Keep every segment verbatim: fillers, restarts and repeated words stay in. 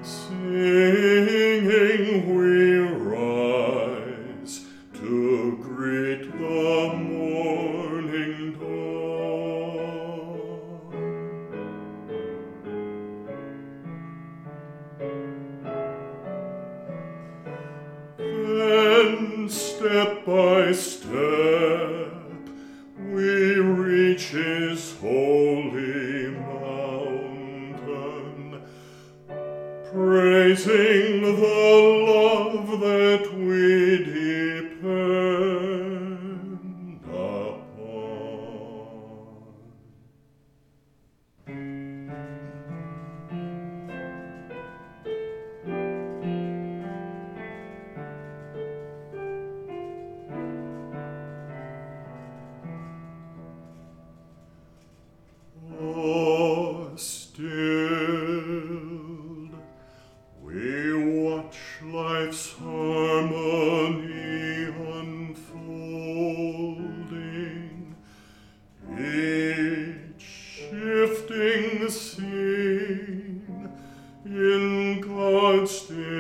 Singing we rise to greet the morning dawn. Then step by step we reach His holy mountain, praising the love that we depend upon. Oh, stilled, we watch life's harmony unfolding, each shifting scene in God's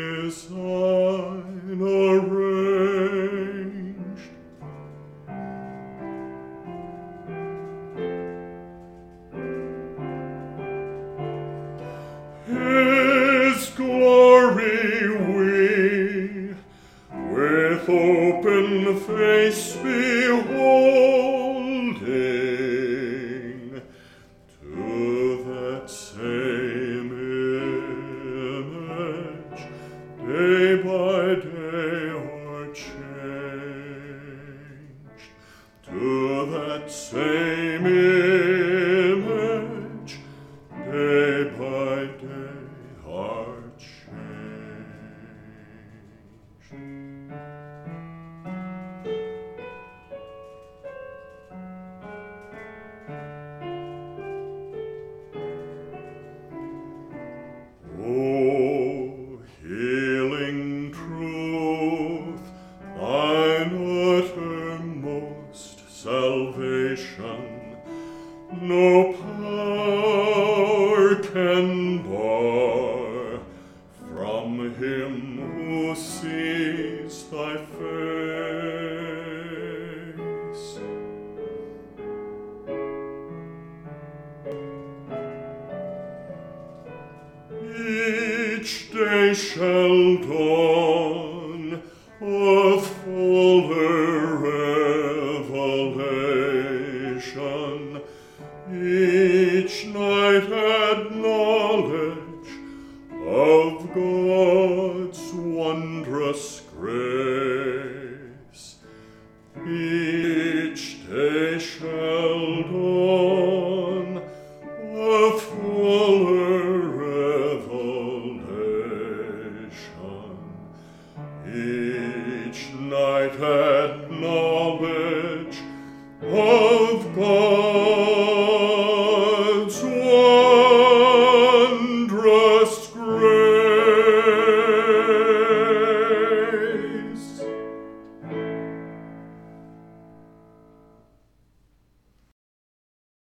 design arranged. His glory we, with open face beholding, to that same image, day by day are changed, to that same image, day by day are changed. Oh, healing truth, thine uttermost salvation, no power can bar from him who sees thy face. Each day shall dawn of fuller revelation, each night add knowledge of God's wondrous grace. Each day shall dawn of fuller revelation, each night add knowledge of God's wondrous